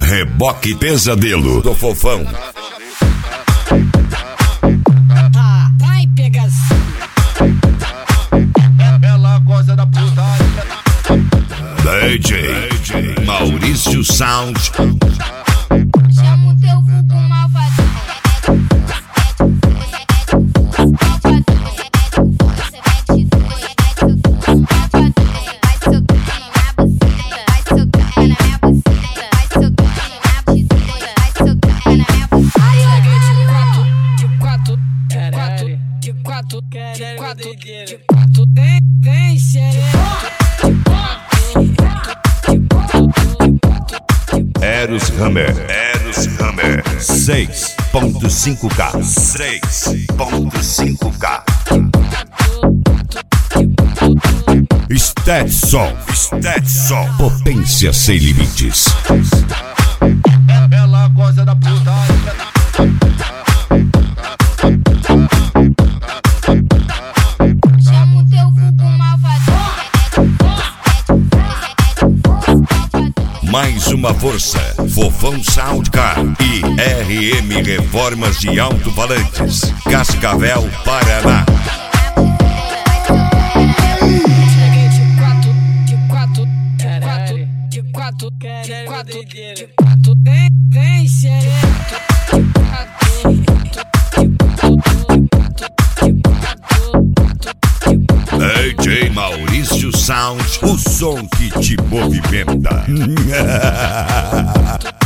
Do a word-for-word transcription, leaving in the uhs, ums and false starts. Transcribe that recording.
Reboque Pesadelo do Fofão. Ah, vai pegação. Ela gosta da putaria. D J Maurício Sound. Chama o teu vulgo malvado. Vem, vem, Eros Hammer, Eros Hammer, seis ponto cinco K, seis ponto cinco K. Stetson, Stetson, potência sem limites. Ela gosta da putaria. chama o teu vulgo malvado. Mais uma força, Fofão Soundcar e R M Reformas de Alto-Falantes, Cascavel, Paraná. Vem, vem, D J Maurício Sound, o som que te movimenta.